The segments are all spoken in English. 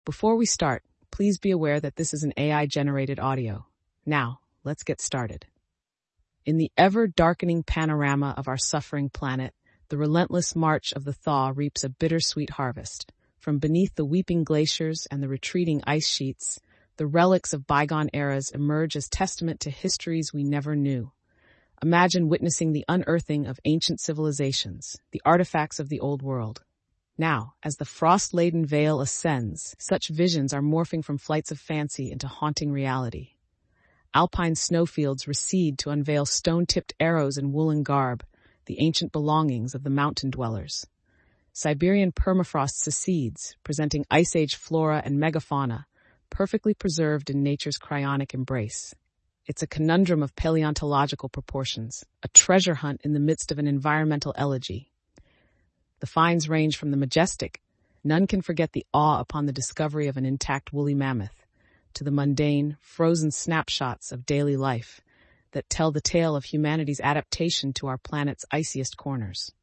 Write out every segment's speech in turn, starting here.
Before we start, please be aware that this is an AI-generated audio. Now, let's get started. In the ever-darkening panorama of our suffering planet, the relentless march of the thaw reaps a bittersweet harvest. From beneath the weeping glaciers and the retreating ice sheets, the relics of bygone eras emerge as testament to histories we never knew. Imagine witnessing the unearthing of ancient civilizations, the artifacts of the old world. Now, as the frost-laden veil ascends, such visions are morphing from flights of fancy into haunting reality. Alpine snowfields recede to unveil stone-tipped arrows and woolen garb, the ancient belongings of the mountain dwellers. Siberian permafrost secedes, presenting Ice Age flora and megafauna, perfectly preserved in nature's cryonic embrace. It's a conundrum of paleontological proportions, a treasure hunt in the midst of an environmental elegy. The finds range from the majestic, none can forget the awe upon the discovery of an intact woolly mammoth, to the mundane, frozen snapshots of daily life that tell the tale of humanity's adaptation to our planet's iciest corners.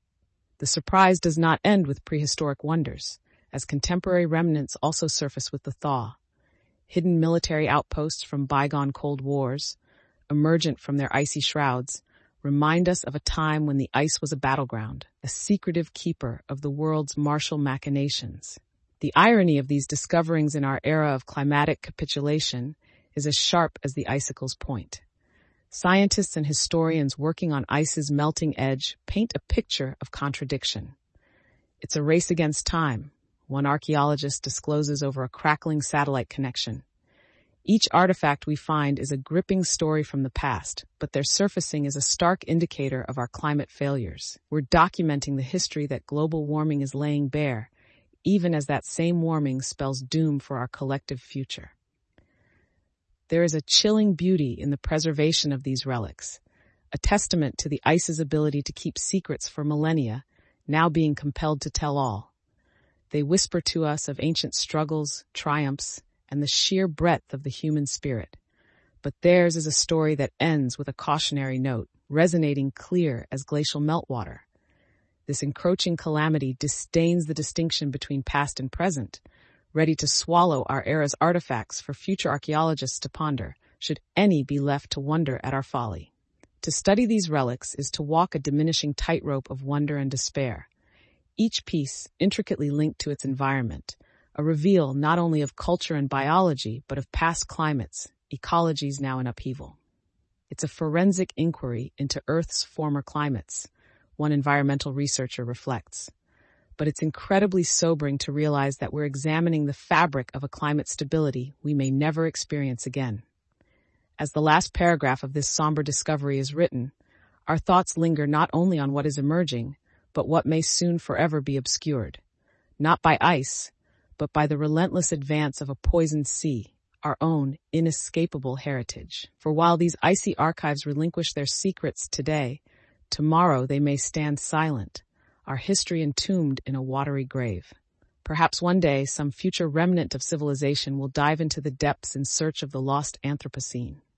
The surprise does not end with prehistoric wonders, as contemporary remnants also surface with the thaw. Hidden military outposts from bygone Cold Wars, emergent from their icy shrouds, remind us of a time when the ice was a battleground, a secretive keeper of the world's martial machinations. The irony of these discoverings in our era of climatic capitulation is as sharp as the icicle's point. Scientists and historians working on ice's melting edge paint a picture of contradiction. It's a race against time, one archaeologist discloses over a crackling satellite connection. Each artifact we find is a gripping story from the past, but their surfacing is a stark indicator of our climate failures. We're documenting the history that global warming is laying bare, even as that same warming spells doom for our collective future. There is a chilling beauty in the preservation of these relics, a testament to the ice's ability to keep secrets for millennia, now being compelled to tell all. They whisper to us of ancient struggles, triumphs, and the sheer breadth of the human spirit. But theirs is a story that ends with a cautionary note, resonating clear as glacial meltwater. This encroaching calamity disdains the distinction between past and present, ready to swallow our era's artifacts for future archaeologists to ponder, should any be left to wonder at our folly. To study these relics is to walk a diminishing tightrope of wonder and despair, each piece intricately linked to its environment, a reveal not only of culture and biology, but of past climates, ecologies now in upheaval. It's a forensic inquiry into Earth's former climates, one environmental researcher reflects. But it's incredibly sobering to realize that we're examining the fabric of a climate stability we may never experience again. As the last paragraph of this somber discovery is written, our thoughts linger not only on what is emerging, but what may soon forever be obscured, not by ice, but by the relentless advance of a poisoned sea, our own inescapable heritage. For while these icy archives relinquish their secrets today, tomorrow they may stand silent, our history entombed in a watery grave. Perhaps one day some future remnant of civilization will dive into the depths in search of the lost Anthropocene.